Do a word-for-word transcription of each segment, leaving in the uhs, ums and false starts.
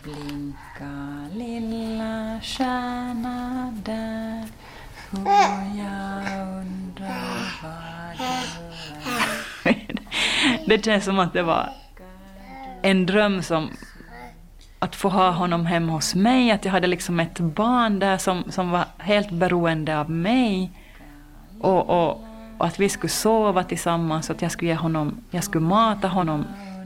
Blinka lilla stjärna där, och jag undrar vad du är. Det känns som att det var en dröm som att få ha honom hemma hos mig, att jag hade liksom ett barn där som, som var helt beroende av mig, och, och, och att vi skulle sova tillsammans, att jag skulle ge honom, jag skulle mata honom.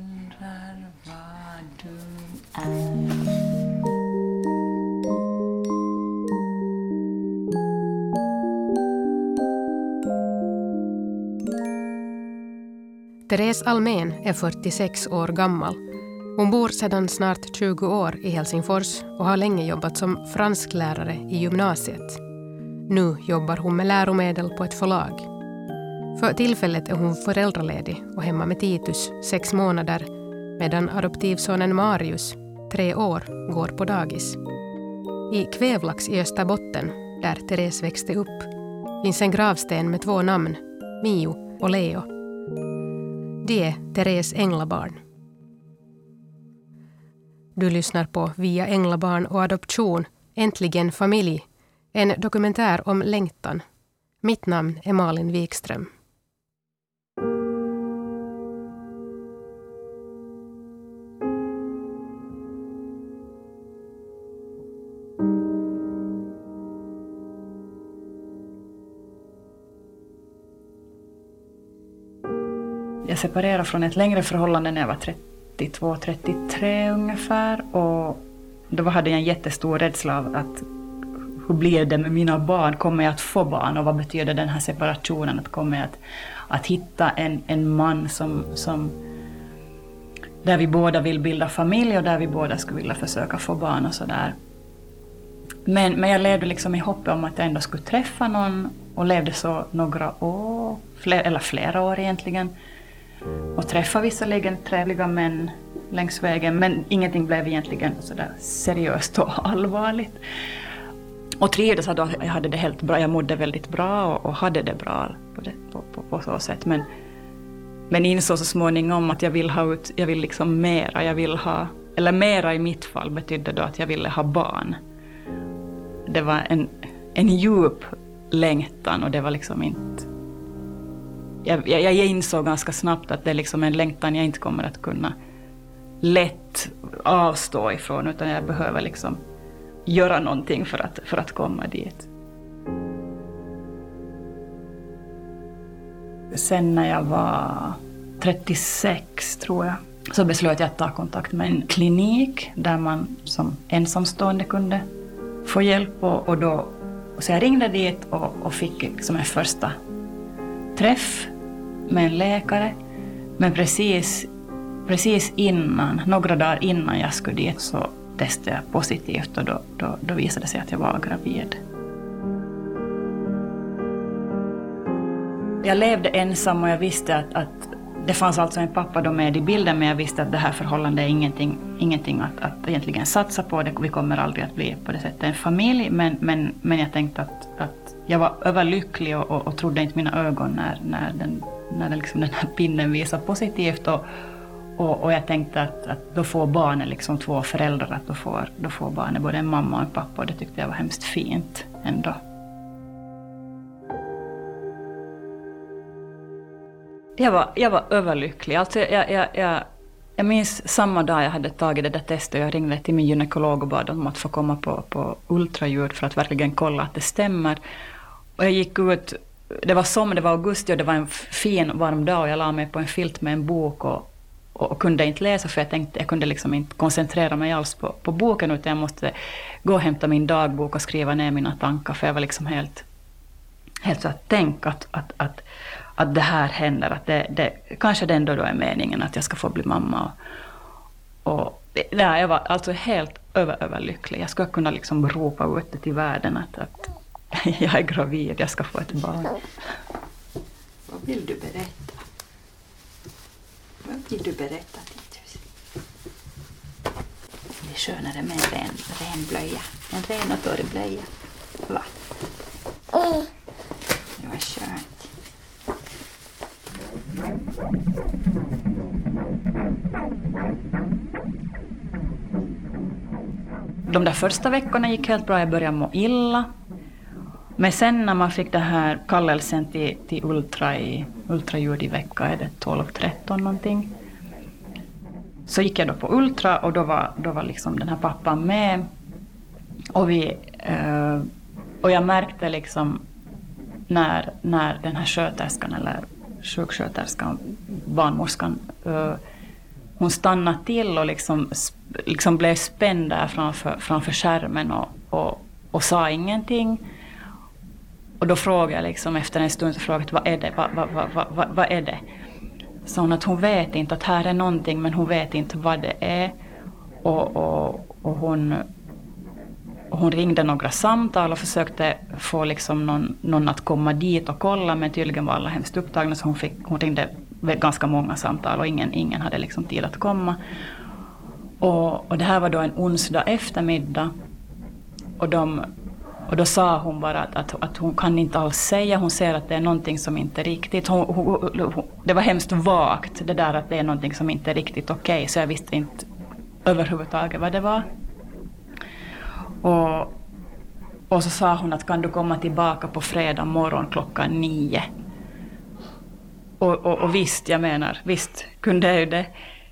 Therese Almén är fyrtiosex år gammal. Hon bor sedan snart tjugo år i Helsingfors och har länge jobbat som fransklärare i gymnasiet. Nu jobbar hon med läromedel på ett förlag. För tillfället är hon föräldraledig och hemma med Titus sex månader, medan adoptivsonen Marius, tre år, går på dagis. I Kvävlax i Österbotten, där Therese växte upp, finns en gravsten med två namn, Mio och Leo. Det är Therese änglabarn. Du lyssnar på Via änglabarn och adoption, Äntligen familj, en dokumentär om längtan. Mitt namn är Malin Wikström. Jag separerade från ett längre förhållande när jag var trettiotvå trettiotre ungefär, och då hade jag en jättestor rädsla av att hur blir det med mina barn? Kommer jag att få barn? Och vad betyder den här separationen? Att kommer jag att, att hitta en, en man som, som där vi båda vill bilda familj och där vi båda skulle vilja försöka få barn och sådär. Men, men jag levde liksom i hopp om att jag ändå skulle träffa någon, och levde så några år, fler, eller flera år egentligen. Och träffa visserligen trevliga män längs vägen, men ingenting blev egentligen sådär seriöst och allvarligt. Och trivdes att jag hade det helt bra, jag mådde väldigt bra och, och hade det bra på, det, på, på, på så sätt. Men, men insåg så småningom att jag vill ha ut, jag vill liksom mera, jag vill ha, eller mera i mitt fall betydde då att jag ville ha barn. Det var en, en djup längtan, och det var liksom inte... Jag, jag, jag insåg ganska snabbt att det är liksom en längtan jag inte kommer att kunna lätt avstå ifrån, utan jag behöver liksom göra någonting för att, för att komma dit. Sen när jag var trettiosex tror jag, så beslöt jag att ta kontakt med en klinik där man som ensamstående kunde få hjälp. Och, och då, så jag ringde dit och, och fick liksom en första träff med en läkare. Men precis, precis innan, några dagar innan jag skulle dit, så testade jag positivt, och då, då, då visade det sig att jag var gravid. Jag levde ensam och jag visste att, att det fanns alltså en pappa då med i bilden, men jag visste att det här förhållandet är ingenting, ingenting att, att egentligen satsa på. Det, vi kommer aldrig att bli på det sättet en familj, men, men, men jag tänkte att, att jag var överlycklig och, och, och trodde inte mina ögon när, när, den, när den, liksom den här pinnen visade positivt. Och, och, och jag tänkte att, att då får barnen liksom två föräldrar, att då får, då får barnen både en mamma och en pappa, och det tyckte jag var hemskt fint ändå. Jag var, jag var överlycklig. Alltså jag, jag, jag, jag minns samma dag jag hade tagit det där testet, och jag ringde till min gynekolog och bad om att få komma på, på ultraljud för att verkligen kolla att det stämmer. Och jag gick ut, det var sommar, det var augusti och det var en fin varm dag, och jag la mig på en filt med en bok och, och, och kunde inte läsa, för jag tänkte jag kunde liksom inte koncentrera mig alls på, på boken, utan jag måste gå och hämta min dagbok och skriva ner mina tankar, för jag var liksom helt, helt så att tänka att, att, att att det här händer, att det, det kanske det ändå då är meningen att jag ska få bli mamma. Och, och nej, jag var alltså helt över, överlycklig. Jag skulle kunna liksom ropa ut det till världen att, att jag är gravid, jag ska få ett barn. Vad vill du berätta? Vad vill du berätta, Titus? Det är skönare med en ren, ren blöja. En ren och torr blöja. Va? Det var skönt. de där första veckorna gick helt bra, jag började må illa. Men sen när man fick det här kallelsen till, till ultra i, ultraljud i vecka, är det tolv tretton någonting. Så gick jag då på ultra och då var, då var liksom den här pappan med. Och, vi, eh, och jag märkte liksom när, när den här sköterskan eller sjuksköterskan, barnmorskan, eh, hon stannade till och liksom, liksom blev spänd där framför, framför skärmen och, och, och sa ingenting. Och då frågade jag liksom efter en stund så frågade jag, vad är det? Vad, vad, vad, vad, vad är det? Så hon att hon vet inte att här är någonting, men hon vet inte vad det är. Och, och, och hon, och hon ringde några samtal och försökte få liksom någon, någon att komma dit och kolla, men tydligen var alla hemskt upptagna, så hon, fick, hon ringde ganska många samtal och ingen, ingen hade liksom tid att komma. Och, och det här var då en onsdag eftermiddag. Och, de, och då sa hon bara att, att, att hon kan inte alls säga, hon ser att det är någonting som inte är riktigt. Hon, hon, hon, det var hemskt vagt det där att det är någonting som inte är riktigt okej, okay, så jag visste inte överhuvudtaget vad det var. Och, och så sa hon att kan du komma tillbaka på fredag morgon klockan nio. Och, och, och visst, jag menar, visst kunde jag ju det.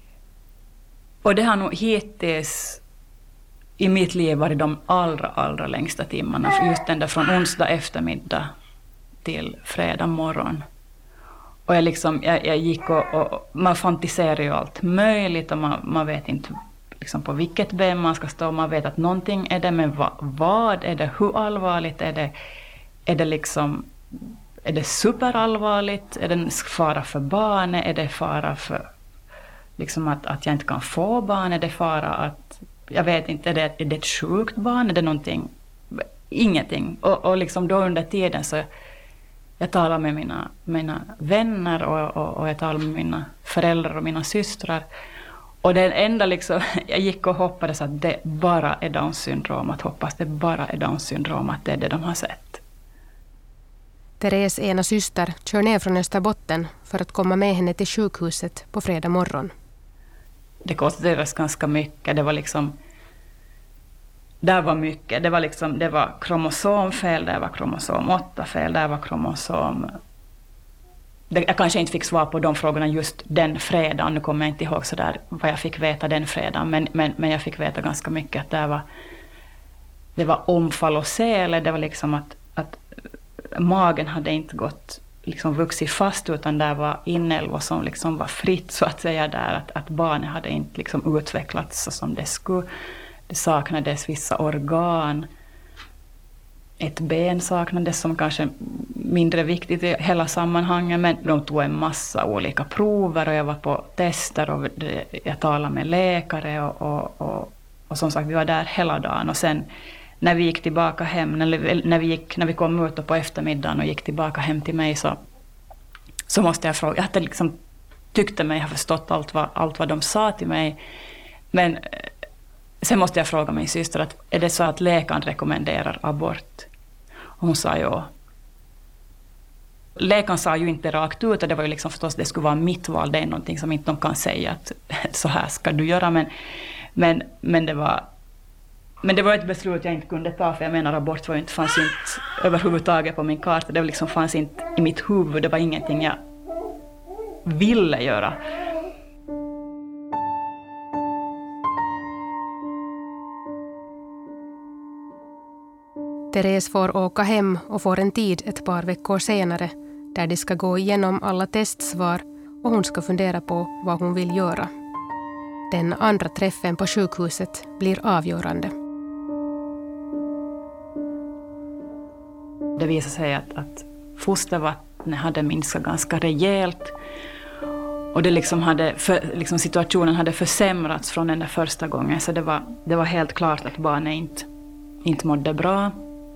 Och det har nog hittills i mitt liv varit de allra, allra längsta timmarna. Just den där från onsdag eftermiddag till fredag morgon. Och jag, liksom, jag, jag gick och, och man fantiserar ju allt möjligt och man, man vet inte liksom på vilket ben man ska stå. Man vet att någonting är det, men vad, vad är det? Hur allvarligt är det? Är det liksom... Är det superallvarligt? Är det fara för barnet? Är det fara för liksom att, att jag inte kan få barn? Är det fara att, jag vet inte, är det, är det ett sjukt barn? Är det någonting? Ingenting. Och, och liksom då under tiden så jag talar med mina, mina vänner och, och, och jag talar med mina föräldrar och mina systrar. Och det enda liksom, jag gick och hoppades att det bara är Downs syndrom. Att hoppas det bara är Downs syndrom, att det är det de har sett. Therese ena syster kör ner från Österbotten för att komma med henne till sjukhuset på fredag morgon. Det konstaterades ganska mycket. Det var liksom... Där var mycket. Det var liksom... Det var kromosomfel, där var kromosom åtta fel, där var kromosom... Det, jag kanske inte fick svar på de frågorna just den fredagen. Nu kommer jag inte ihåg så där vad jag fick veta den fredagen. Men, men, men jag fick veta ganska mycket att det var... Det var omfall och sele. Det var liksom att... att magen hade inte gått liksom vuxit fast, utan där var inälvor som liksom var fritt så att säga där, att, att barnet hade inte liksom utvecklats så som det skulle. Det saknades vissa organ. Ett ben saknades som kanske mindre viktigt i hela sammanhanget, men de tog en massa olika prover och jag var på tester och jag talade med läkare och, och, och, och som sagt vi var där hela dagen. Och sen när vi gick tillbaka hem, när, när, vi, gick, när vi kom ut på eftermiddagen och gick tillbaka hem till mig så, så måste jag fråga, jag hade liksom tyckte mig ha förstått allt vad, allt vad de sa till mig, men sen måste jag fråga min syster att är det så att läkaren rekommenderar abort? Och hon sa ja. Läkaren sa ju inte rakt ut, och det var ju liksom förstås det skulle vara mitt val, det är någonting som inte de kan säga att så här ska du göra, men, men, men det var Men det var ett beslut jag inte kunde ta, för jag menar abort var ju inte, fanns inte överhuvudtaget på min karta. Det liksom fanns inte i mitt huvud, det var ingenting jag ville göra. Therese får åka hem och får en tid ett par veckor senare där de ska gå igenom alla testsvar och hon ska fundera på vad hon vill göra. Den andra träffen på sjukhuset blir avgörande. Det visade sig att, att fostervattnet hade minskat ganska rejält. Och det liksom hade för, liksom situationen hade försämrats från den där första gången. Så det var, det var helt klart att barnet inte, inte mådde bra.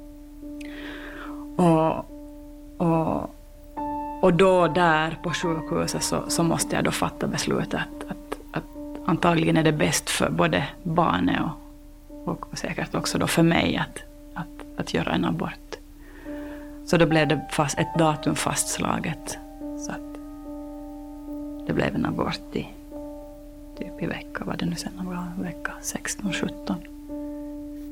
Och, och, och då där på sjukhuset så, så måste jag då fatta beslutet att, att, att antagligen är det bäst för både barnet och, och, och säkert också då för mig att, att, att göra en abort. Så då blev det fast, ett datum fastslaget. Så att det blev en abort i, typ i vecka, vad det nu sen var, vecka sexton sjutton.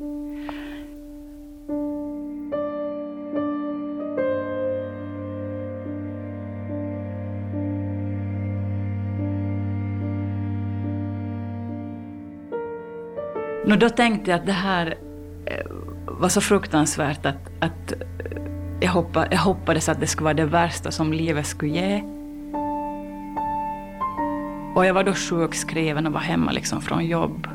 Nå, då tänkte jag att det här var så fruktansvärt att, att jag, hoppa, jag hoppades att det skulle vara det värsta som livet skulle ge. Och jag var då sjukskriven och var hemma liksom från jobb.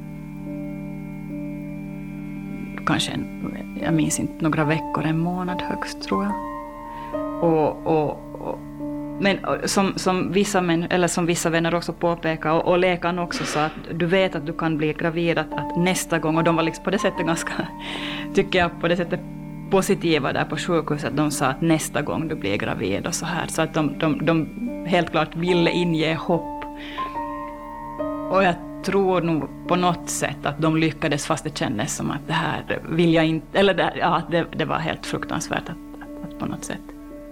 Kanske, en, jag minns inte, några veckor, en månad högst tror jag. Och, och, och, men som, som, vissa män, eller som vissa vänner också påpekar, och, och läkaren också sa att du vet att du kan bli gravid att, att nästa gång, och de var liksom på det sättet ganska, tycker jag, på det sättet positiva där på sjukhuset. De sa att nästa gång du blir gravid och så här. Så att de, de, de helt klart ville inge hopp. Och jag tror nog på något sätt att de lyckades, fast det kändes som att det här vill jag inte, eller det, ja, det, det var helt fruktansvärt att, att, att på något sätt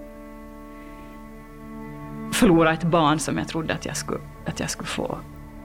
förlora ett barn som jag trodde att jag skulle, att jag skulle få.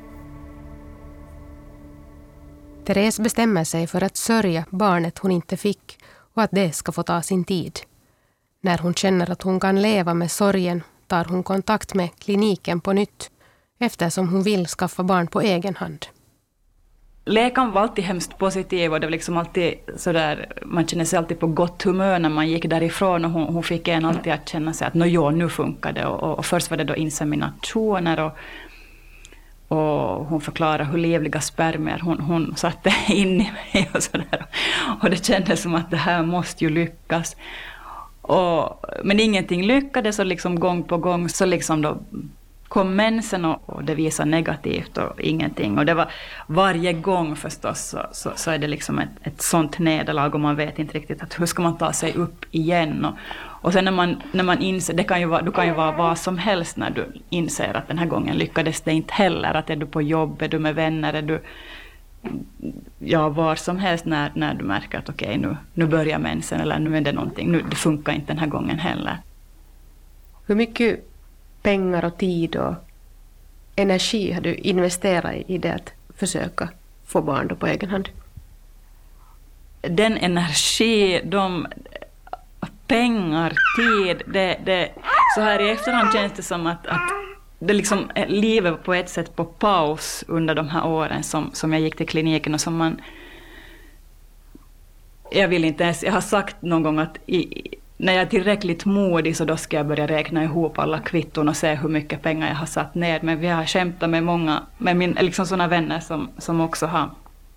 Therese bestämmer sig för att sörja barnet hon inte fick och att det ska få ta sin tid. När hon känner att hon kan leva med sorgen tar hon kontakt med kliniken på nytt, eftersom hon vill skaffa barn på egen hand. Läkaren var alltid hemskt positiv, och det var liksom alltid sådär, man kände sig alltid på gott humör när man gick därifrån, och hon, hon fick en alltid att känna sig att nå, ja, nu funkar det. Och, och, och först var det då inseminationer, och, och hon förklarade hur livliga spermier hon, hon satte in i mig och sådär. Och det kändes som att det här måste ju lyckas. Och, men ingenting lyckades, och liksom gång på gång så liksom då kom mensen och, och det visade negativt och ingenting. Och det var varje gång förstås så, så, så är det liksom ett, ett sånt nederlag, och man vet inte riktigt att hur ska man ta sig upp igen. Och, och sen när man, när man inser, det kan ju vara, du kan ju vara vad som helst när du inser att den här gången lyckades det inte heller. Att är du på jobb, är du med vänner, är du ja, var som helst när, när du märker att okej, okay, nu, nu börjar mensen, eller nu är det någonting, nu, det funkar inte den här gången heller. Hur mycket pengar och tid och energi har du investerat i det att försöka få barn då på egen hand? Den energi, de pengar, tid, det, det, så här i efterhand känns det som att, att det liksom, livet var på ett sätt på paus under de här åren som, som jag gick till kliniken, och som man, jag vill inte ens, jag har sagt någon gång att i, när jag är tillräckligt modig så då ska jag börja räkna ihop alla kvitton och se hur mycket pengar jag har satt ner. Men vi har skämtat med många, med min, liksom sådana vänner som, som också har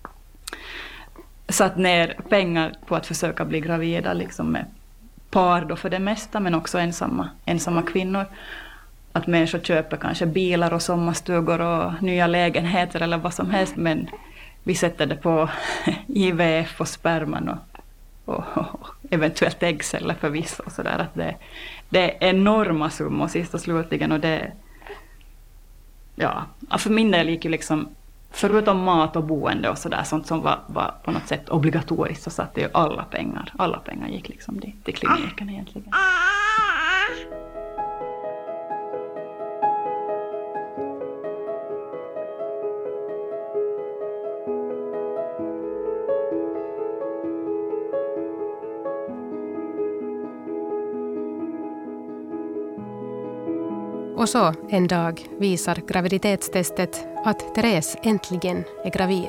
satt ner pengar på att försöka bli gravida, liksom med par då för det mesta, men också ensamma, ensamma kvinnor. Att människor köper kanske bilar och sommarstugor och nya lägenheter eller vad som helst, men vi sätter det på I V F och sperman och Och, och eventuellt äggceller för vissa och sådär. Att det, det är enorma summor sist och slutligen, och det, ja, för min del gick ju liksom, förutom mat och boende och sådär, sånt som var, var på något sätt obligatoriskt, så satte ju alla pengar, alla pengar gick liksom dit, till kliniken egentligen. Och så en dag visar graviditetstestet att Therese äntligen är gravid.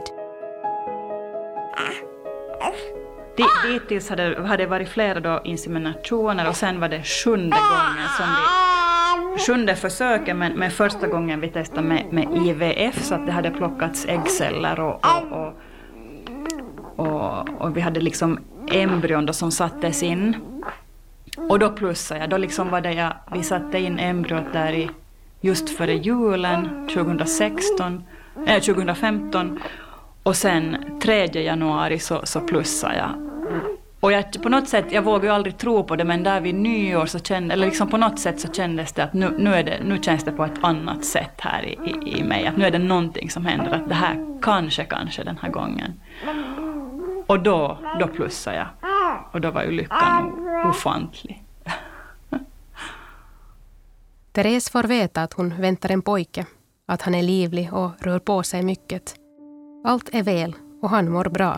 Dittills hade, hade varit flera då inseminationer, och sen var det sjunde gången som vi, sjunde försöken, men, men första gången vi testade med, med I V F, så att det hade plockats äggceller och, och, och, och, och vi hade liksom embryon då som sattes in. Och då plussade jag, då liksom var det jag, vi satte in embryot där i just före julen tjugohundrasexton, äh, tjugohundrafemton, och sen tredje januari så, så plussade jag. Och jag, på något sätt, jag vågar ju aldrig tro på det, men där vid nyår så kände, eller liksom på något sätt så kändes det att nu, nu, är det, nu känns det på ett annat sätt här i, i, i mig, att nu är det någonting som händer, att det här kanske, kanske den här gången. Och då, då plussade jag. Och då var ju lyckan ofantlig. Therese får veta att hon väntar en pojke, att han är livlig och rör på sig mycket. Allt är väl och han mår bra.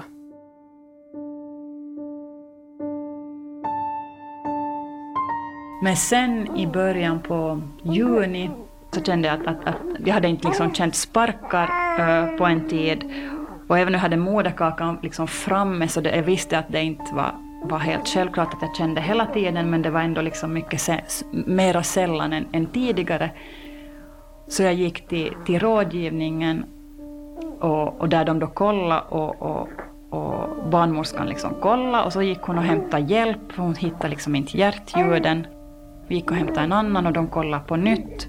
Men sen i början på juni så kände jag att, att, att jag hade inte liksom känt sparkar uh, på en tid. Och även nu hade moderkakan liksom framme, så det, jag visste att det inte var, var helt självklart att jag kände hela tiden, men det var ändå liksom mycket se, mera sällan än, än tidigare. Så jag gick till, till rådgivningen och, och där de då kollade och, och, och barnmorskan liksom kollade, och så gick hon och hämtade hjälp, för hon hittade liksom inte hjärtljuden. Vi gick och hämtade en annan och de kollade på nytt.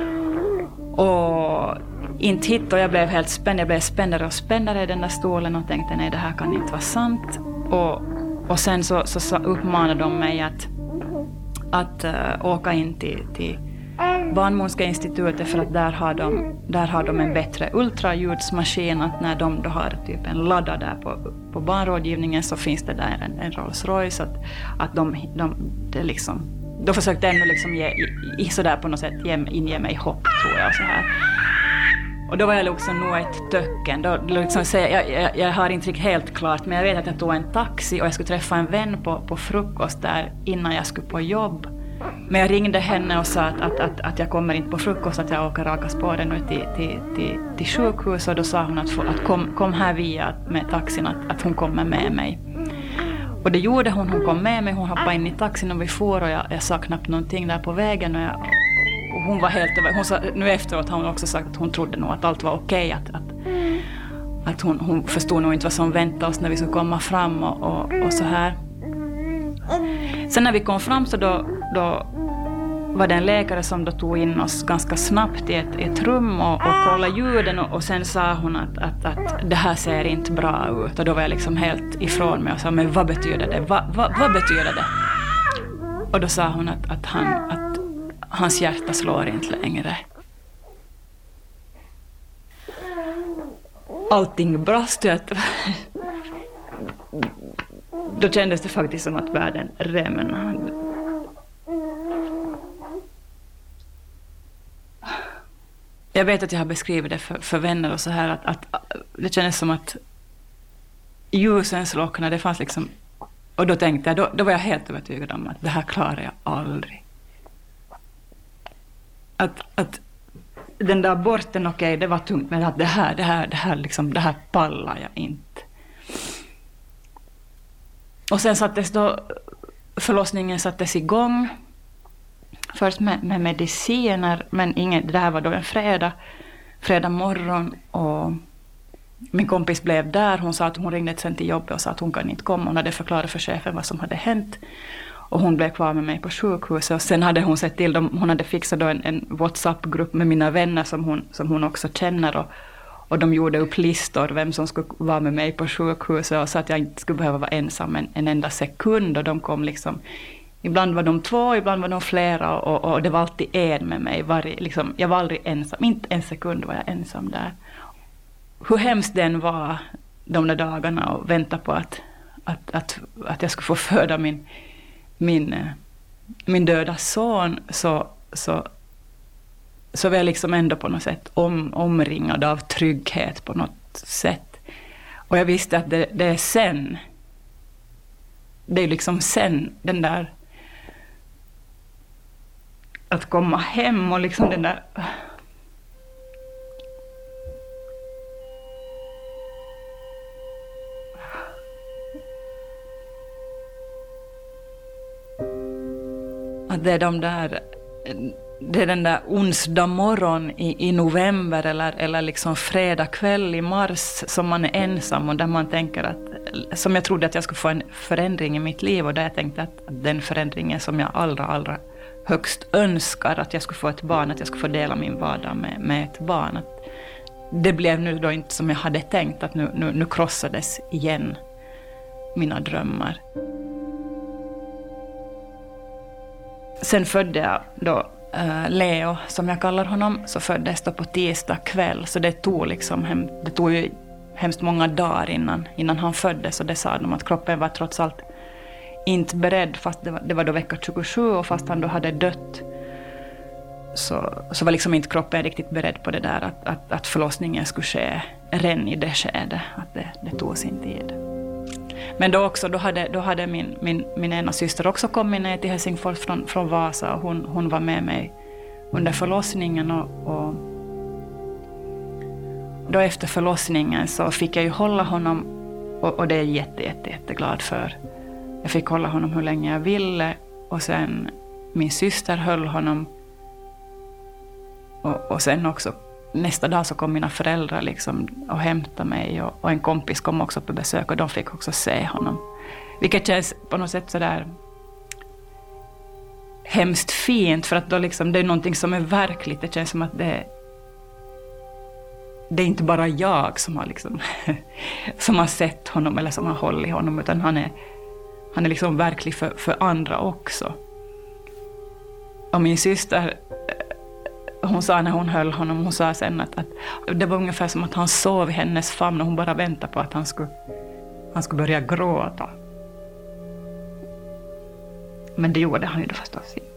Och inte hit, och jag blev helt spänd. Jag blev spändare och spändare i den där stolen och tänkte nej, det här kan inte vara sant. Och, och sen så, så, så uppmanade de mig att, att uh, åka in till, till Barnmorska institutet, för att där har, de, där har de en bättre ultraljudsmaskin, att när de då har typ en ladda där på, på barnrådgivningen så finns det där en, en Rolls Royce, att, att de, de, det liksom, de försökte ändå liksom ge, i, sådär på något sätt ge, inge mig hopp, tror jag. Och, så här. Och då var jag liksom nog ett töcken. Då, liksom, jag, jag, jag har inte helt klart, men jag vet att jag tog en taxi och jag skulle träffa en vän på, på frukost där innan jag skulle på jobb. Men jag ringde henne och sa att, att, att, att jag kommer inte på frukost, att jag åker raka spåren ut till, till, till, till sjukhus. Och då sa hon att, att kom, kom här via med taxin, att, att hon kommer med mig. Och det gjorde hon, hon kom med mig, hon hoppade in i taxin och vi får, och jag, jag sa knappt någonting där på vägen. Och, jag, och hon var helt över, hon sa, nu efteråt har hon också sagt att hon trodde nog att allt var okej. Att, att, att hon, hon förstod nog inte vad som väntade oss när vi skulle komma fram och, och, och så här. Sen när vi kom fram så då, då var det en läkare som då tog in oss ganska snabbt i ett, ett rum och, och kollade ljuden, och, och sen sa hon att, att, att det här ser inte bra ut. Och då var jag liksom helt ifrån mig och sa, men vad betyder det? Va, va, vad betyder det? Och då sa hon att, att, han, att hans hjärta slår inte längre. Allting brast ju. Då kändes det faktiskt som att världen rämnade. Jag vet att jag har beskrivit det för, för vänner och så här, att, att det kändes som att ljusen slocknade, det fanns liksom, och då tänkte jag, då, då var jag helt övertygad om att det här klarar jag aldrig. Att, att den där borten, okej, okay, det var tungt, men att det här, det här, det här liksom, det här pallar jag inte. Och sen sattes då, förlossningen sattes igång. Först med, med mediciner, men ingen, det här var då en fredag, fredag morgon, och min kompis blev där. Hon sa att hon ringde sen till jobbet och sa att hon kan inte komma. Hon hade förklarat för chefen vad som hade hänt. Och hon blev kvar med mig på sjukhuset. Och sen hade hon sett till dem, hon hade fixat då en, en WhatsApp-grupp med mina vänner som hon, som hon också känner. Och, och de gjorde upp listor vem som skulle vara med mig på sjukhuset, och så att jag inte skulle behöva vara ensam en, en enda sekund. Och de kom liksom, ibland var de två, ibland var de flera, och, och det var alltid en med mig. Var, liksom, jag var aldrig ensam, inte en sekund var jag ensam där. Hur hemskt den var de där dagarna och vänta på att, att, att, att jag skulle få föda min, min, min döda son, så, så, så var jag liksom ändå på något sätt om, omringad av trygghet på något sätt. Och jag visste att det, det är sen, det är liksom sen den där att komma hem och liksom den där att det är de där, det är den där onsdag morgon i, i november eller, eller liksom fredag kväll i mars som man är ensam, och där man tänker att, som jag trodde att jag skulle få en förändring i mitt liv, och där jag tänkte att den förändringen som jag allra, allra högst önskar, att jag skulle få ett barn, att jag skulle få dela min vardag med, med ett barn. Att det blev nu då inte som jag hade tänkt, att nu, nu, nu krossades igen mina drömmar. Sen födde jag då uh, Leo, som jag kallar honom, så föddes då på tisdag kväll. Så det tog liksom hem, det tog ju hemskt många dagar innan, innan han föddes. Och det sa de att kroppen var trots allt inte beredd, fast det var, det var då vecka tjugosju, och fast han då hade dött så, så var liksom inte kroppen riktigt beredd på det där att, att, att förlossningen skulle ske redan i det skedet, att det, det tog sin tid. Men då också, då hade, då hade min, min, min ena syster också kommit ner till Helsingfors från, från Vasa, och hon, hon var med mig under förlossningen, och, och då efter förlossningen så fick jag ju hålla honom, och, och det är jag jätte, jätte, jätteglad för. Jag fick hålla honom hur länge jag ville, och sen min syster höll honom. Och, och sen också nästa dag så kom mina föräldrar liksom och hämtade mig, och, och en kompis kom också på besök, och de fick också se honom. Vilket känns på något sätt sådär hemskt fint, för att då liksom, det är någonting som är verkligt. Det känns som att det, det är inte bara jag som har, liksom, som har sett honom eller som har hållit honom, utan han är, han är liksom verklig för, för andra också. Och min syster, hon sa när hon höll honom, hon sa sen att, att det var ungefär som att han sov i hennes famn, och hon bara väntade på att han skulle, han skulle börja gråta. Men det gjorde han ju då förstås inte.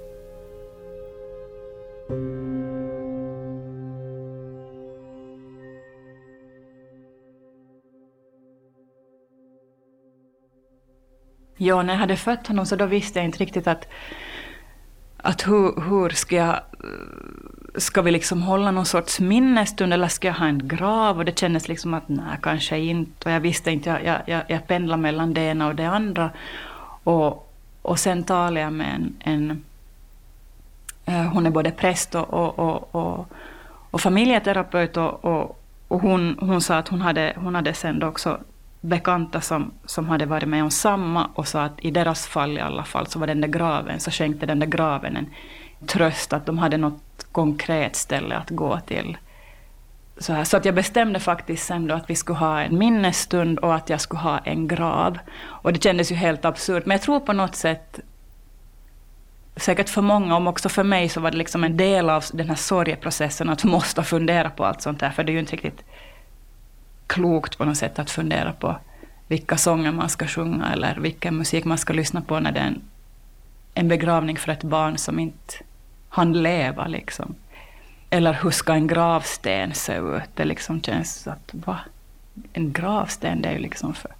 Ja, när jag hade fött honom så då visste jag inte riktigt att, att hur, hur ska jag, ska vi liksom hålla någon sorts minnesstund, eller ska jag ha en grav? Och det kändes liksom att nej, kanske inte. Och jag visste inte, jag, jag, jag, jag pendlade mellan det ena och det andra. Och, och sen talade jag med en, en uh, hon är både präst och, och, och, och, och familjeterapeut, och, och, och hon, hon sa att hon hade, hon hade sen också bekanta som, som hade varit med om samma, och sa att i deras fall i alla fall så var den där graven, så skänkte den där graven en tröst, att de hade något konkret ställe att gå till. Så, här. Så att jag bestämde faktiskt sen då att vi skulle ha en minnesstund och att jag skulle ha en grav. Och det kändes ju helt absurt, men jag tror på något sätt, säkert för många, om också för mig, så var det liksom en del av den här sorgeprocessen att måste fundera på allt sånt här, för det är ju inte riktigt klokt på något sätt att fundera på vilka sånger man ska sjunga eller vilken musik man ska lyssna på när det är en, en begravning för ett barn som inte hann leva liksom. Eller hur ska en gravsten se ut? Det liksom känns att va? En gravsten, det är ju liksom för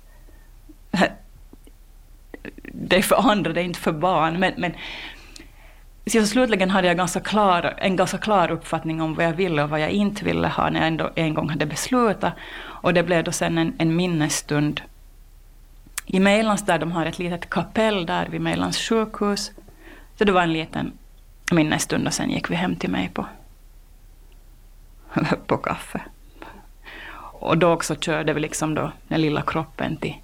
det är för andra, det är inte för barn, men, men så slutligen hade jag ganska klar, en ganska klar uppfattning om vad jag ville och vad jag inte ville ha när jag ändå en gång hade beslutat. Och det blev då sen en, en minnesstund i Mejlans, där de har ett litet kapell där vid Mejlans sjukhus. Så det var en liten minnesstund, och sen gick vi hem till mig på, på kaffe. Och då också körde vi liksom då den lilla kroppen till,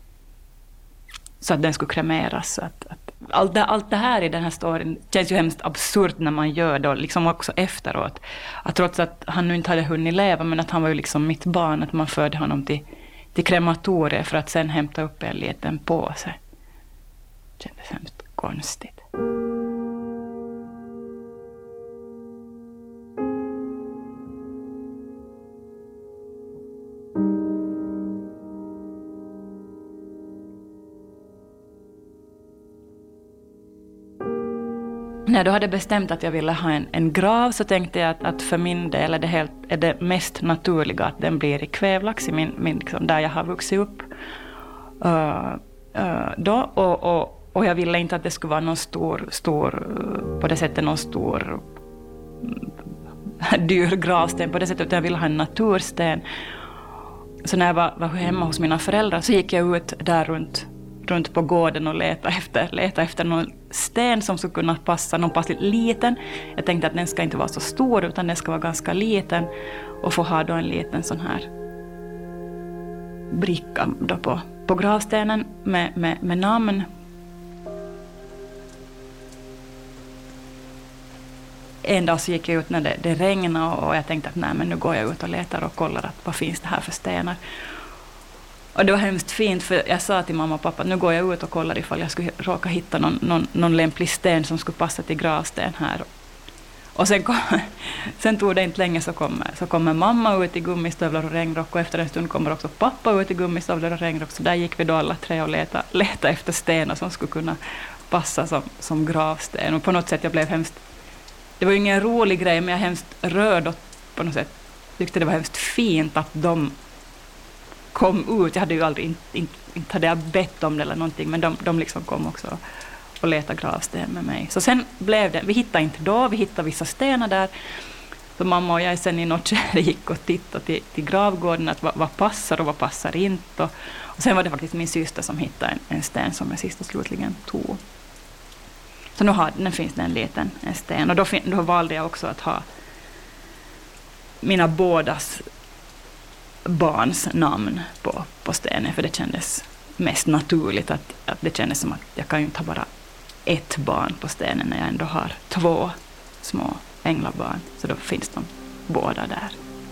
så att den skulle kremeras. Så att, att allt, det, allt det här i den här storyn känns ju hemskt absurt när man gör det, liksom också efteråt. Att trots att han nu inte hade hunnit leva, men att han var ju liksom mitt barn, att man förde honom till, till krematoriet för att sen hämta upp en liten påse. Det kändes hemskt konstigt. När jag då hade bestämt att jag ville ha en, en grav, så tänkte jag att, att för min del är det, helt, är det mest naturliga att den blir i Kvävlax, i min, min, liksom, där jag har vuxit upp. Uh, uh, då, och, och, och jag ville inte att det skulle vara någon stor, stor på det sättet någon stor dyr gravsten på det sättet, utan jag ville ha en natursten. Så när jag var, var hemma hos mina föräldrar så gick jag ut där runt runt på gården och leta efter, leta efter någon sten som skulle kunna passa, någon passligt liten. Jag tänkte att den ska inte vara så stor, utan den ska vara ganska liten, och få ha då en liten sån här bricka då på, på gravstenen med, med, med namn. En dag så gick jag ut när det, det regnade, och jag tänkte att nej, men nu går jag ut och letar och kollar att vad finns det här för stenar. Och det var hemskt fint, för jag sa till mamma och pappa, nu går jag ut och kollar ifall jag skulle råka hitta någon, någon, någon lämplig sten som skulle passa till gravsten här. Och sen, kom, sen tog det inte länge, så kommer, så kommer mamma ut i gummistövlar och regnrock, och efter en stund kommer också pappa ut i gummistövlar och regnrock. Så där gick vi då alla tre och leta, leta efter stenar som skulle kunna passa som, som gravsten. Och på något sätt jag blev hemskt, det var ju ingen rolig grej, men jag är hemskt rörd, och på något sätt tyckte det var hemskt fint att de kom ut. Jag hade ju aldrig, inte, inte, inte hade jag bett om det eller någonting, men de, de liksom kom också och letade gravsten med mig. Så sen blev det, vi hittade inte då, vi hittade vissa stenar där, Så mamma och jag sen i något skede gick och tittade till, till gravgården att vad, vad passar och vad passar inte. Och, och sen var det faktiskt min syster som hittade en, en sten som jag sist och slutligen tog. Så nu, har, nu finns det en liten en sten. Och då, då valde jag också att ha mina bådas barns namn på, på stenen. För det kändes mest naturligt. Att, att det kändes som att jag kan ju inte ha bara ett barn på stenen när jag ändå har två små änglabarn. Så då finns de båda där.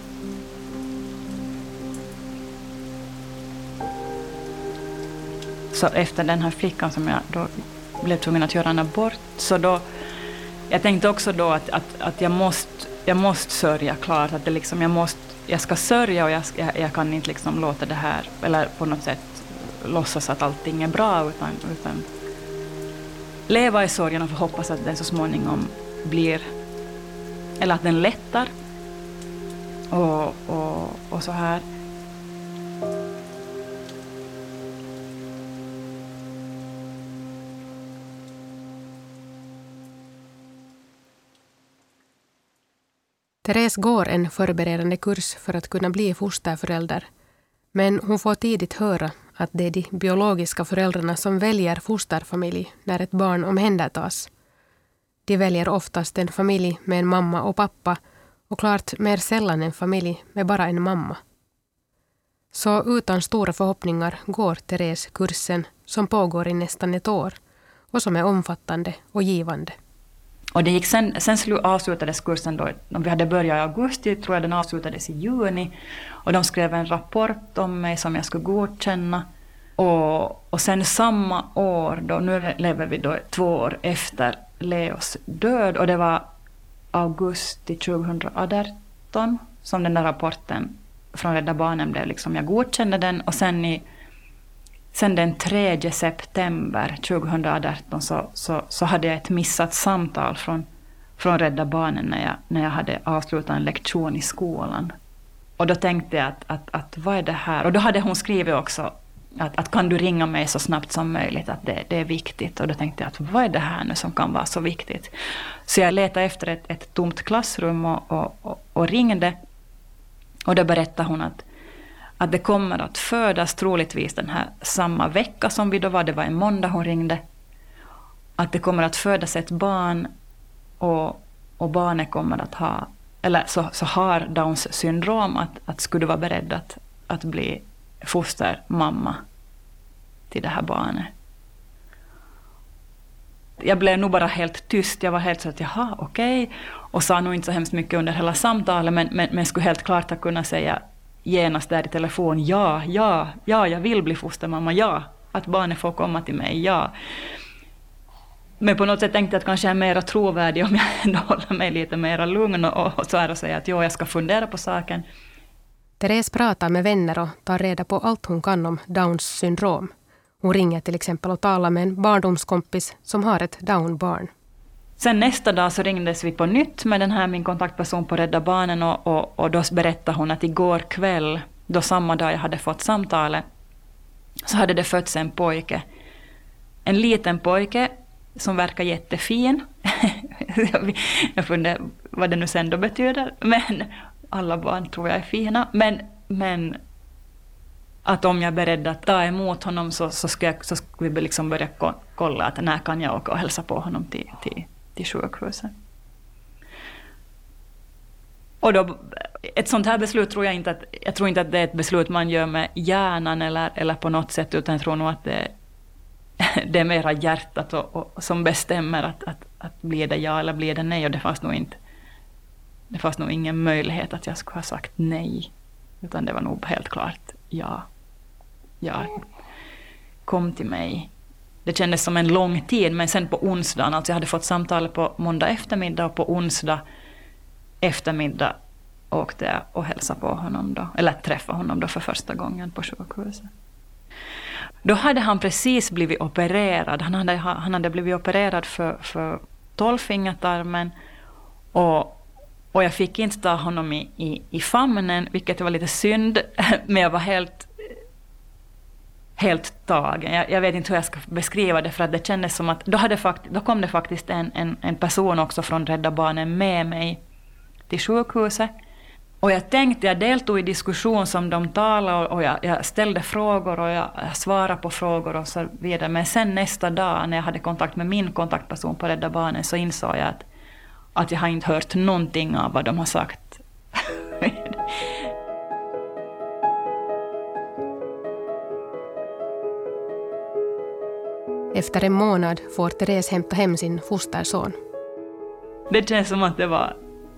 Så efter den här flickan som jag då blev tvungen att göra en abort, så då jag tänkte också då att, att, att jag måste jag måste sörja klart, att det liksom jag måste jag ska sörja och jag, jag, jag kan inte liksom låta det här eller på något sätt låtsas att allting är bra, utan, utan leva i sorgen och hoppas att den så småningom blir, eller att den lättar och, och, och så här. Therese går en förberedande kurs för att kunna bli fosterförälder. Men hon får tidigt höra att det är de biologiska föräldrarna som väljer fosterfamilj när ett barn omhändertas. De väljer oftast en familj med en mamma och pappa och klart mer sällan en familj med bara en mamma. Så utan stora förhoppningar går Therese kursen som pågår i nästan ett år och som är omfattande och givande. Och det gick sen, sen slu, avslutades kursen då, om vi hade börjat i augusti, tror jag den avslutades i juni. Och de skrev en rapport om mig som jag skulle godkänna. Och, och sen samma år, då, nu lever vi då två år efter Leos död. Och det var augusti tjugoarton som den där rapporten från Rädda Barnen blev liksom, jag godkände den. Och sen i Sen den tredje september tjugoarton så, så, så hade jag ett missat samtal från, från Rädda Barnen när jag, när jag hade avslutat en lektion i skolan. Och då tänkte jag att, att, att vad är det här? Och då hade hon skrivit också att, att kan du ringa mig så snabbt som möjligt, att det, det är viktigt. Och då tänkte jag att vad är det här nu som kan vara så viktigt? Så jag letade efter ett, ett tomt klassrum och, och, och, och ringde. Och då berättade hon att att det kommer att födas troligtvis den här samma vecka som vi då var, det var en måndag hon ringde, att det kommer att födas ett barn och, och barnet kommer att ha, eller så, så har Downs syndrom, att, att skulle vara beredd att, att bli fostermamma till det här barnet. Jag blev nog bara helt tyst, jag var helt så att jaha, okej, okay. Och sa nog inte så hemskt mycket under hela samtalet, men, men, men skulle helt klart ha kunnat säga genast där i telefon, ja, ja, ja, jag vill bli fostermamma, ja, att barnet får komma till mig, ja. Men på något sätt tänkte jag att kanske jag är mer trovärdig om jag ändå håller mig lite mer lugn och, och så här och säger att jo, jag ska fundera på saken. Therese pratar med vänner och tar reda på allt hon kan om Downs syndrom. Hon ringer till exempel och talar med en barndomskompis som har ett Down-barn. Sen nästa dag så ringdes vi på nytt med den här min kontaktperson på Rädda Barnen och, och, och då berättade hon att igår kväll, då samma dag jag hade fått samtalet, så hade det fötts en pojke. En liten pojke som verkar jättefin. Jag funderar vad det nu sen då betyder. Men alla barn tror jag är fina. Men, men att om jag är beredd att ta emot honom så, så, ska, jag, så ska vi liksom börja kolla att när kan jag åka och hälsa på honom till, till, till sjukhuset. Och då, ett sånt här beslut tror jag inte att, jag tror inte att det är ett beslut man gör med hjärnan eller, eller på något sätt, utan jag tror nog att det, det är mera hjärtat och, och, som bestämmer att, att, att blir det ja eller blir det nej, och det fanns nog inte det fanns nog ingen möjlighet att jag skulle ha sagt nej, utan det var nog helt klart ja. Ja, kom till mig. Det kändes som en lång tid, men sen på onsdagen, alltså jag hade fått samtalet på måndag eftermiddag och på onsdag eftermiddag åkte jag och hälsade på honom då, eller träffade honom då för första gången på sjukhuset. Då hade han precis blivit opererad. Han hade, han hade blivit opererad för, för tolvfingertarmen och, och jag fick inte ta honom i, i, i famnen, vilket var lite synd, men jag var helt helt tagen. Jag, jag vet inte hur jag ska beskriva det, för att det kändes som att då, hade fakt- då kom det faktiskt en, en, en person också från Rädda Barnen med mig till sjukhuset. Och jag tänkte, jag deltog i diskussion som de talade och jag, jag ställde frågor och jag svarade på frågor och så vidare. Men sen nästa dag när jag hade kontakt med min kontaktperson på Rädda Barnen så insåg jag att, att jag har inte hört någonting av vad de har sagt. Efter en månad får Therese hämta hem sin fosterson. Det känns som att det var...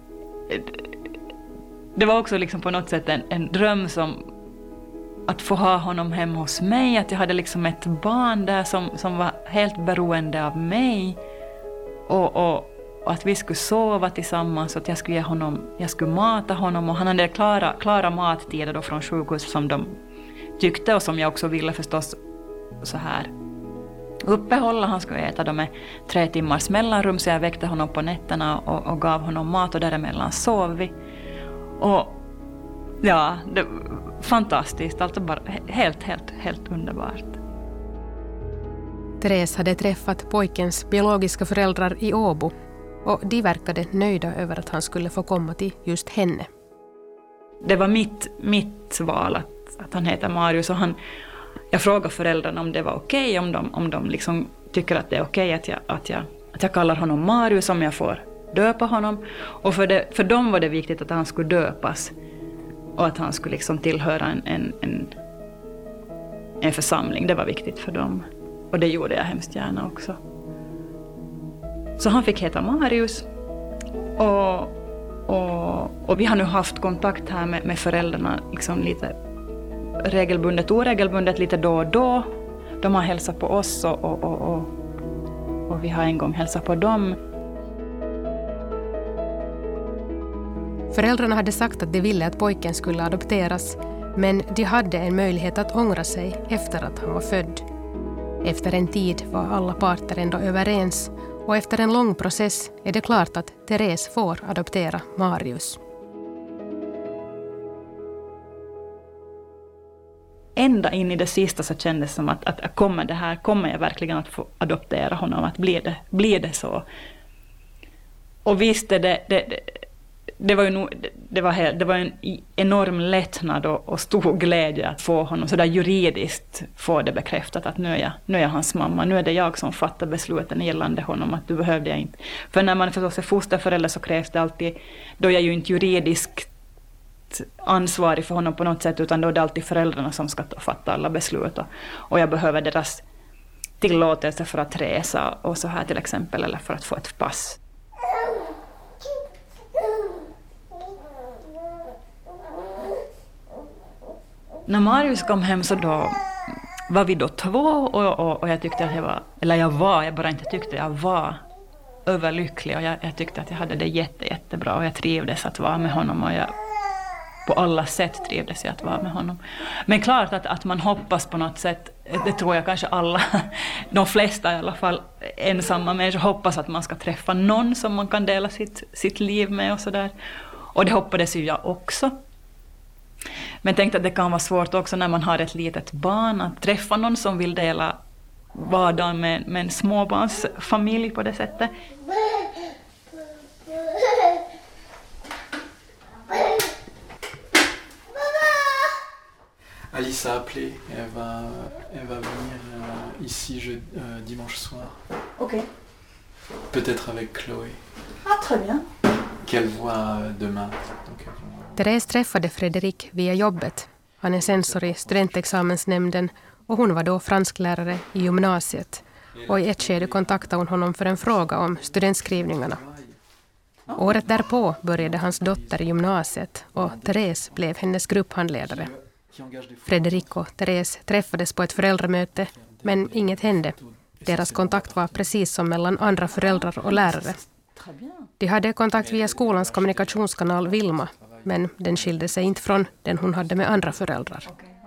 Det var också liksom på något sätt en, en dröm som att få ha honom hem hos mig. Att jag hade liksom ett barn där som, som var helt beroende av mig. Och, och, och att vi skulle sova tillsammans. Och att jag skulle, ge honom, jag skulle mata honom. Och han hade klara, klara mattider då från sjukhus som de tyckte. Och som jag också ville förstås så här uppehålla. Han skulle äta dem med tre timmars mellanrum. Så jag väckte honom på nätterna och, och gav honom mat. Och däremellan sov vi. Och ja, det var fantastiskt. Alltså bara helt, helt, helt underbart. Therese hade träffat pojkens biologiska föräldrar i Åbo och de verkade nöjda över att han skulle få komma till just henne. Det var mitt, mitt val att, att han heter Marius och han, jag frågade föräldrarna om det var okej, om de, om de liksom tycker att det är okej att jag, att, jag, att jag kallar honom Marius, om jag får döpa honom. Och för, det, för dem var det viktigt att han skulle döpas och att han skulle liksom tillhöra en, en, en, en församling. Det var viktigt för dem. Och det gjorde jag hemskt gärna också. Så han fick heta Marius. Och, och, och vi har nu haft kontakt här med, med föräldrarna liksom lite regelbundet, oregelbundet, lite då och då. De har hälsat på oss och, och, och, och, och vi har en gång hälsat på dem. Föräldrarna hade sagt att de ville att pojken skulle adopteras, men de hade en möjlighet att ångra sig efter att han var född. Efter en tid var alla parter ändå överens och efter en lång process är det klart att Therese får adoptera Marius. Ända in i det sista så kändes det som att, att kommer det här, kommer jag verkligen att få adoptera honom, att blir det, blir det så? Och visst, det, det, det, det var ju nog, det var, det var en enorm lättnad och, och stor glädje att få honom så där juridiskt få det bekräftat att nu är, jag, nu är jag hans mamma, nu är det jag som fattar besluten gällande honom, att du behövde jag inte. För när man förstås är fosterförälder så krävs det alltid, då är jag ju inte juridiskt ansvarig för honom på något sätt, utan då är det alltid föräldrarna som ska fatta alla beslut och, och jag behöver deras tillåtelse för att resa och så här till exempel, eller för att få ett pass. När Marius kom hem så då var vi då två och, och, och jag tyckte att jag var, eller jag var, jag bara inte tyckte, jag var överlycklig och jag, jag tyckte att jag hade det jätte, jättebra och jag trivdes att vara med honom och jag på alla sätt trivdes jag att vara med honom. Men klart att, att man hoppas på något sätt, det tror jag kanske alla, de flesta i alla fall ensamma människor hoppas att man ska träffa någon som man kan dela sitt, sitt liv med och sådär. Och det hoppades ju jag också. Men tänkte att det kan vara svårt också när man har ett litet barn att träffa någon som vill dela vardagen med, med en småbarnsfamilj på det sättet. Alice a appelé, elle va, elle va venir euh, ici je, euh, dimanche soir. Ok. Peut-être avec Chloé. Ah, très bien. Qu'elle voit euh, demain. Donc, euh, Therese träffade Fredrik via jobbet. Han är censor i studentexamensnämnden och hon var då fransklärare i gymnasiet. Och i ett skede kontaktade hon honom för en fråga om studentskrivningarna. Året därpå började hans dotter i gymnasiet och Therese blev hennes grupphandledare. Fredrik och Therese träffades på ett föräldramöte, men inget hände. Deras kontakt var precis som mellan andra föräldrar och lärare. De hade kontakt via skolans kommunikationskanal Vilma, men den skilde sig inte från den hon hade med andra föräldrar.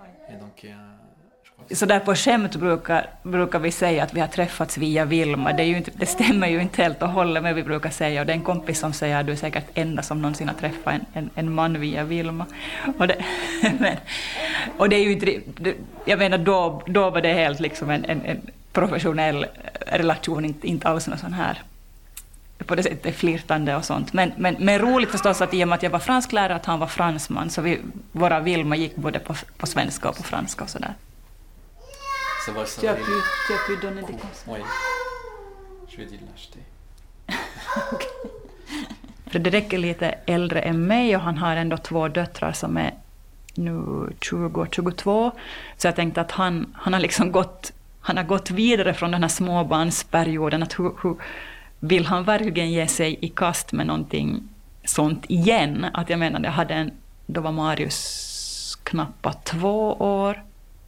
Så där på skämt brukar, brukar vi säga att vi har träffats via Vilma. Det, är ju inte, det stämmer ju inte helt och hållet, men vi brukar säga, och det är en kompis som säger att du är säkert enda som någonsin har träffat en, en, en man via Vilma. Och det, men, och det är ju inte, det, jag menar då, då var det helt liksom en, en, en professionell relation, inte, inte alls någon sån här på det sättet flirtande och sånt. Men, men, men roligt förstås att i och med att jag var fransklärare att han var fransman, så vi, våra Vilma gick både på, på svenska och på franska och sådär. Ça va, ça Tu va. as pu, tu as pu donner des conseils? Oui. Je vais dire de l'acheter. Fredrik är lite äldre än mig och han har ändå två döttrar som är nu tjugo och tjugotvå. Så jag tänkte att han, han har liksom gått, han har gått vidare från den här småbarnsperioden. Att hur, hur vill han verkligen ge sig i kast med någonting sånt igen? Att jag menar, jag hade en, då var Marius knappt två år.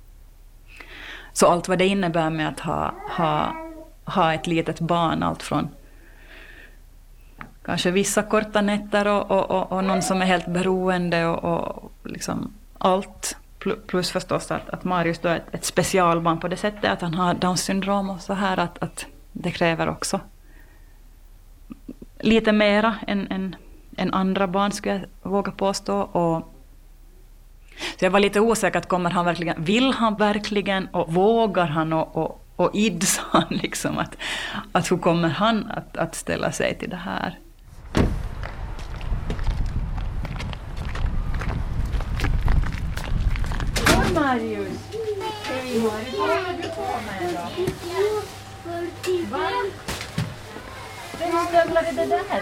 Så allt vad det innebär med att ha, ha, ha ett litet barn, allt från kanske vissa korta nätter och, och, och, och någon som är helt beroende och, och liksom allt. Plus förstås att, att Marius då är ett, ett specialbarn på det sättet att han har Downs syndrom och så här, att, att det kräver också lite mera än, än, än andra barn, skulle jag våga påstå. Och så jag var lite osäker, att kommer han verkligen, vill han verkligen och vågar han och, och, och ids han liksom, att, att hur kommer han att, att ställa sig till det här? Hej Marius! Hej Marius, vad håller du på med då? Va? Vem stövlar är det där?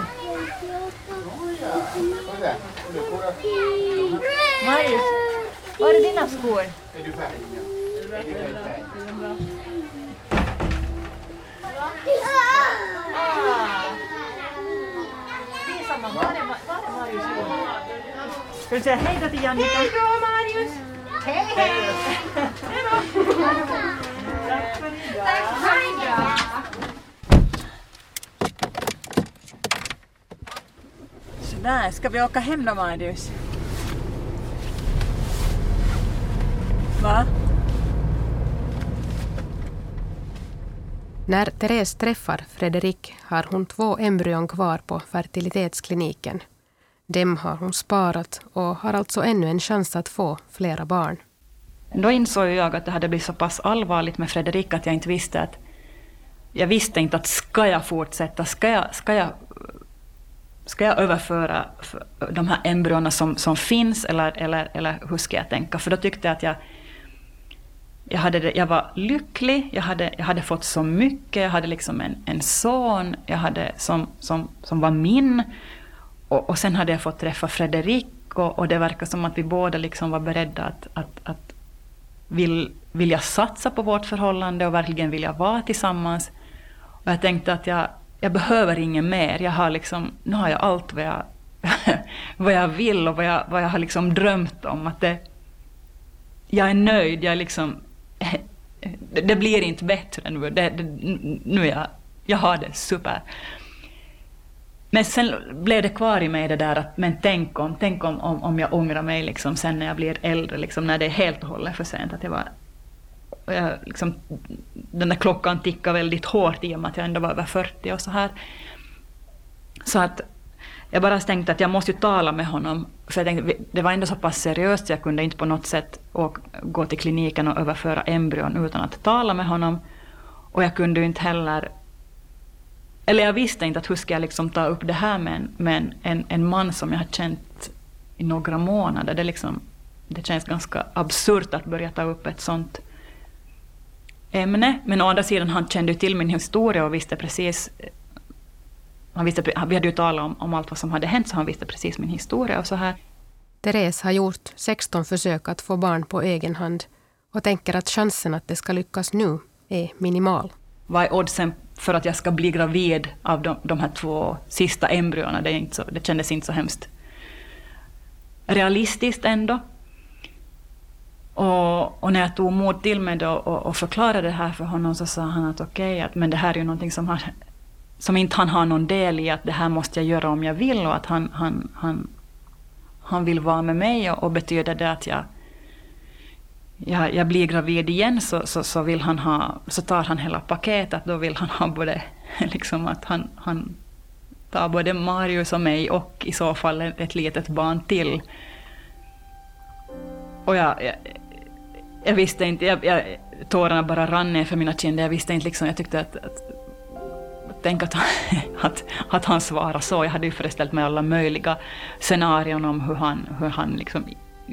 Marius, var är dina skor? Är du färdig? Är du färdig? Visa mamma, var är Marius skor? Ska du säga hej då till Jannica? Hej då Marius! Hej hej! Hej då! Tack för idag! Tack för idag! Sådär, ska vi åka hem då Marius? Va? När Therese träffar Fredrik har hon två embryon kvar på fertilitetskliniken. Dem har hon sparat och har alltså ännu en chans att få flera barn. Då insåg jag att det hade blivit så pass allvarligt med Fredrik att jag inte visste att jag visste inte att ska jag fortsätta, ska jag, ska jag, ska jag överföra de här embryona som, som finns eller, eller, eller hur ska jag tänka? För då tyckte jag att jag Jag, hade, jag var lycklig, jag hade, jag hade fått så mycket, jag hade liksom en, en son jag hade som, som, som var min. Och, och sen hade jag fått träffa Fredrik och, och det verkar som att vi båda liksom var beredda att, att, att vill, vilja satsa på vårt förhållande och verkligen vilja vara tillsammans. Och jag tänkte att jag, jag behöver ingen mer, jag har liksom, nu har jag allt vad jag, vad jag vill och vad jag, vad jag har liksom drömt om. Att det, jag är nöjd, jag är liksom... Det blir inte bättre nu. Det, det, nu är jag, jag har det super. Men sen blev det kvar i mig det där att men tänk om, tänk om, om, om jag ångrar mig liksom, sen när jag blir äldre, liksom, när det är helt och hållet för sent. Att jag var, jag, liksom, den där klockan tickar väldigt hårt i och med att jag ändå var över fyrtio och så här. Så att jag bara tänkte att jag måste ju tala med honom. För jag tänkte, det var ändå så pass seriöst. Jag kunde inte på något sätt åka, gå till kliniken och överföra embryon utan att tala med honom. Och jag kunde ju inte heller... Eller jag visste inte att hur ska jag liksom ta upp det här med, en, med en, en man som jag har känt i några månader. Det, liksom, det känns ganska absurt att börja ta upp ett sånt ämne. Men å andra sidan, han kände ju till min historia och visste precis... Han visste, vi hade ju talat om, om allt vad som hade hänt, så han visste precis min historia och så här. Therese har gjort sexton försök att få barn på egen hand och tänker att chansen att det ska lyckas nu är minimal. Vad är oddsen för att jag ska bli gravid av de, de här två sista embryona? Det, är inte så, det kändes inte så hemskt realistiskt ändå. Och, och när jag tog mod till mig då och, och förklarade det här för honom, så sa han att okej, okay, men det här är ju någonting som har... som inte han har någon del i, att det här måste jag göra om jag vill, och att han, han, han, han vill vara med mig, och, och betyder det att jag, jag, jag blir gravid igen, så, så, så, vill han ha, så tar han hela paketet. Då vill han ha både, liksom att han, han tar både Marius och mig och i så fall ett litet barn till. Och jag, jag, jag visste inte, jag, jag, tårarna bara rann ner för mina kinder. Jag visste inte liksom, jag tyckte att, att tänka att, att, att han svarar så. Jag hade ju föreställt mig alla möjliga scenarion om hur han, hur han liksom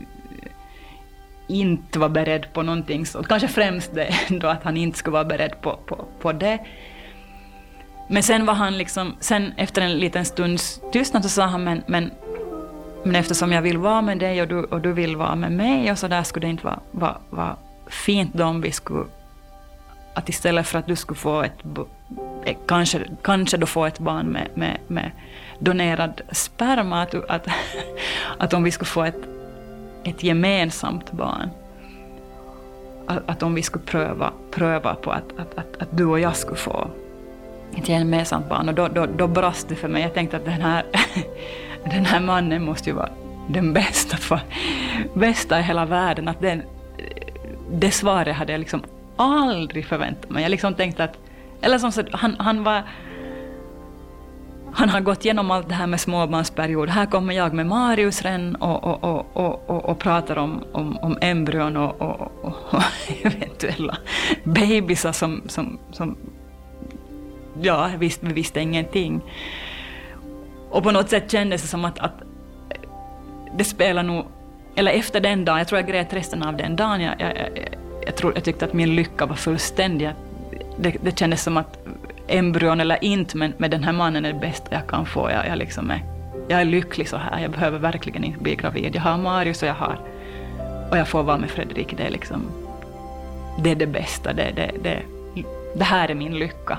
inte var beredd på någonting. Så, kanske främst det ändå att han inte skulle vara beredd på, på, på det. Men sen var han liksom, sen efter en liten stunds tystnad så sa han, men, men, men eftersom jag vill vara med dig och du, och du vill vara med mig och så där, skulle det inte vara, vara, vara fint då om vi skulle, att istället för att du skulle få ett, kanske, kanske då få ett barn med, med, med donerad sperma, att, att, att om vi skulle få ett, ett gemensamt barn, att, att om vi skulle pröva, pröva på att, att, att, att du och jag skulle få ett gemensamt barn. Och då, då, då brast det för mig. Jag tänkte att den här, den här mannen måste ju vara den bästa, för, bästa i hela världen. Att den, det svaret hade jag liksom aldrig förväntat mig. Jag liksom tänkte att, eller som så, han, han var, han har gått igenom allt det här med småbarnsperiod. Här kommer jag med Marius redan och, och, och, och, och, och pratar om, om, om embryon och, och, och, och eventuella bebisar som, som, som ja, visst, vi visste ingenting. Och på något sätt kändes det som att, att det spelar nog, eller efter den dagen, jag tror jag grät resten av den dagen, jag, jag, jag, jag, tror, jag tyckte att min lycka var fullständig. Det, det kändes som att embryon eller inte, men med den här mannen är det bästa jag kan få. Jag, jag, liksom är, jag är lycklig så här, jag behöver verkligen inte bli gravid. Jag har Marius och jag har, och jag får vara med Fredrik. Det är liksom, det är det bästa, det, det, det, det här är min lycka.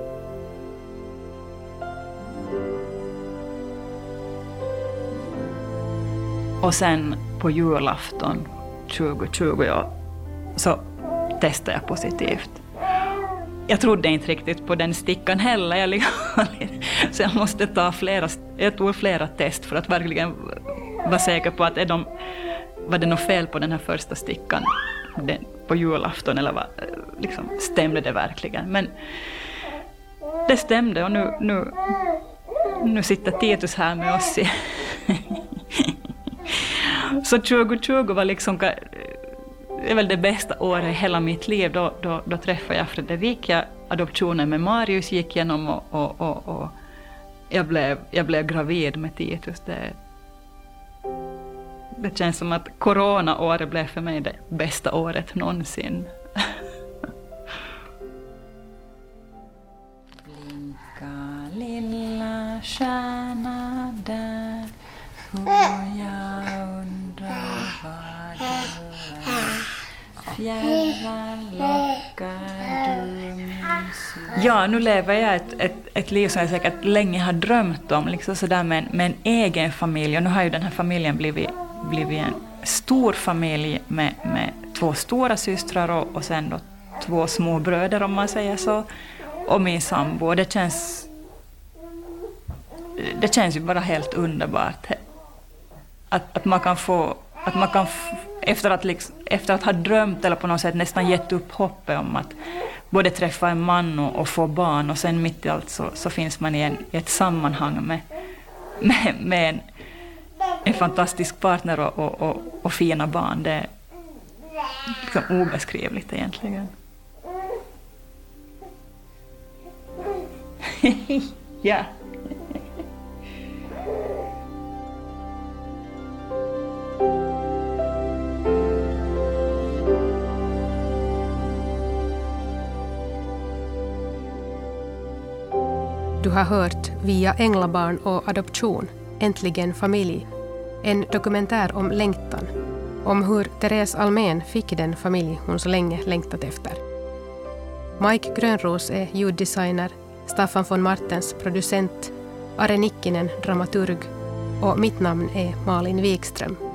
Och sen på julafton tjugo tjugo ja, så testade jag positivt. Jag trodde inte riktigt på den stickan heller. Jag liksom, så jag måste ta flera, jag tog flera test för att verkligen vara säker på att är de, var det något fel på den här första stickan den, på julafton, eller vad, liksom, stämde det verkligen. Men det stämde, och nu, nu, nu sitter Titus här med oss i så tjugo tjugo var liksom, det är väl det bästa året i hela mitt liv. Då, då, då träffade jag Fredrik. Jag, adoptionen med Marius gick igenom och, och, och, och jag, blev, jag blev gravid med Titus. Det, det känns som att corona-året blev för mig det bästa året någonsin. Blinka lilla stjärna där, får jag undra vad du är. Fjärran lockar du min sol. Ja, nu lever jag ett, ett, ett liv som jag säkert länge har drömt om. Liksom sådär med, med en egen familj. Och nu har ju den här familjen blivit, blivit en stor familj med, med två stora systrar och, och sen då två små bröder, om man säger så. Och min sambo. Det känns, det känns ju bara helt underbart. Att, att man kan få, att man kan f- efter, att liksom, efter att ha drömt eller på något sätt nästan gett upp hoppet om att både träffa en man och, och få barn, och sen mitt i allt så, så finns man i, en, i ett sammanhang med, med, med en, en fantastisk partner och, och, och, och fina barn. Det är liksom obeskrivligt egentligen. Ja. Du har hört Via änglabarn och adoption, Äntligen familj. En dokumentär om längtan. Om hur Therese Almén fick den familj hon så länge längtat efter. Mike Grönros är ljuddesigner, Staffan von Martens producent, Are Nikkinen dramaturg och mitt namn är Malin Wikström.